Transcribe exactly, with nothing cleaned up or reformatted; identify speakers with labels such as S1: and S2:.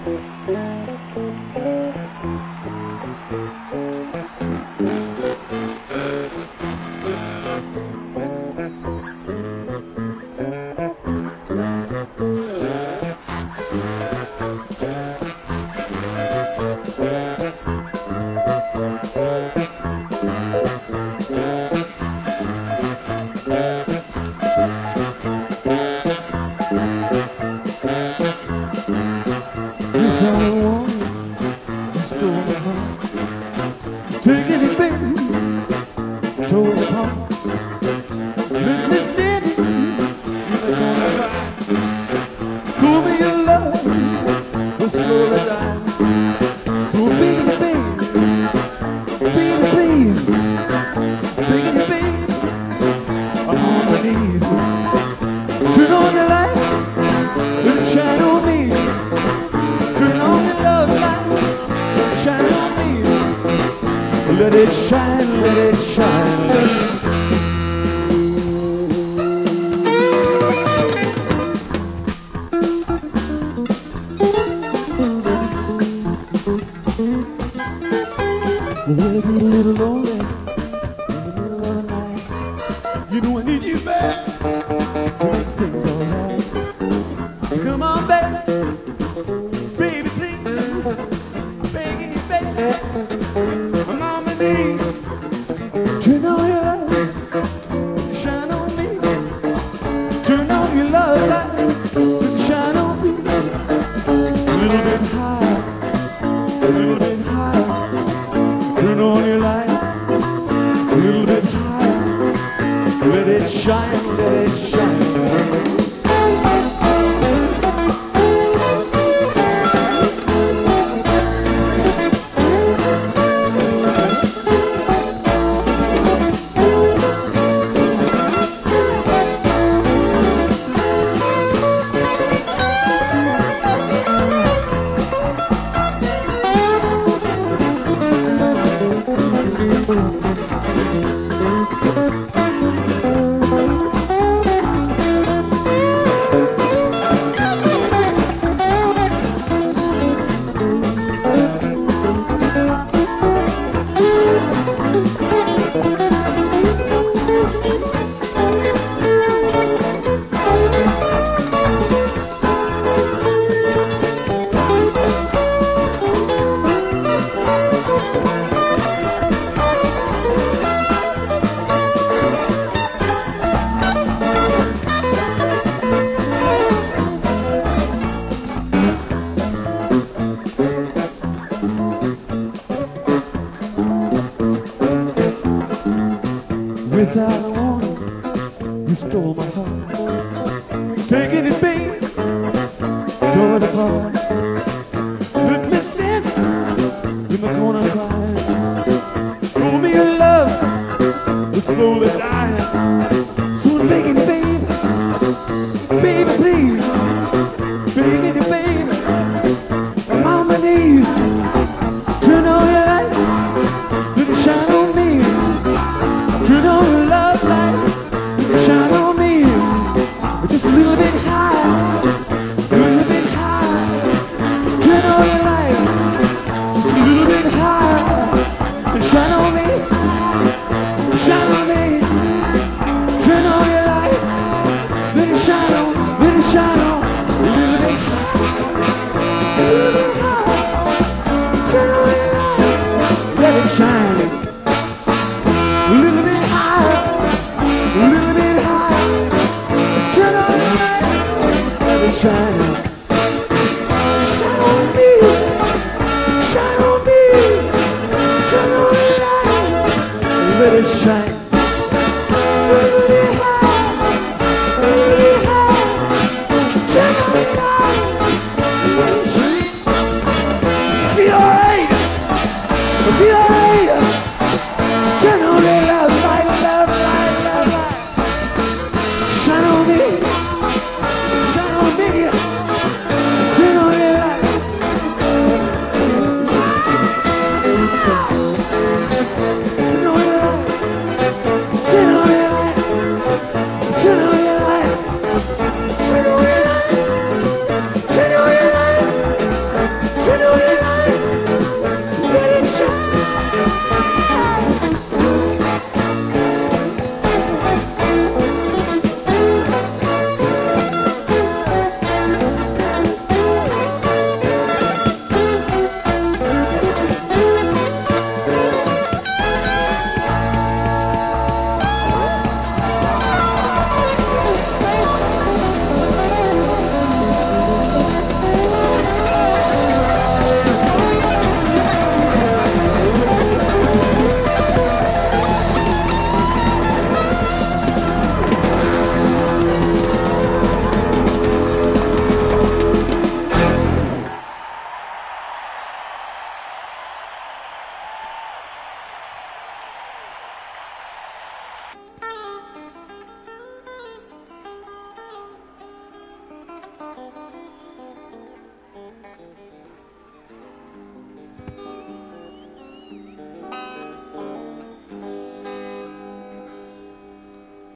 S1: Taking it, baby, tore it apart. Let me stand it in the corner cry. Cool me your love, will slowly die. So baby, baby, baby, please, baby, baby, I'm on my knees. Turn on your light, let it shine on me. Turn on your love light, shine on me. Let it shine, let it shine. Well, I get a little lonely in the middle of the night. You know I need you back to make things alright. So come on, baby, baby, please, begging you, baby. I'm on my knees. Turn on your light, shine on me. Turn on your love light, shine on me. A little bit higher, a little bit higher. Turn on your light, a little bit higher. Let it shine, let it shine. Without a warning, you stole my heart. Taking it, baby, tore it apart. Let me stand in the corner crying. Show me your love, it's slowly dying. So I'm begging you, baby, baby, please, begging you, baby, I'm on my knees. Turn on your light, let it shine on me. Turn on your love light, shine on me. Just a little bit high, a little bit high. Turn on your light, just a little bit high. And shine on me, shine on me. Turn on your light, let it shine on, let it shine on. A little bit high, a little bit high. Turn on your light, let it shine. A little bit higher, a little bit higher. Turn on your light, let it shine. Shine on me, shine on me. Turn on your light, let it shine. A little bit higher, a little bit higher. Turn on your light, let it shine. Feel alright, feel alright.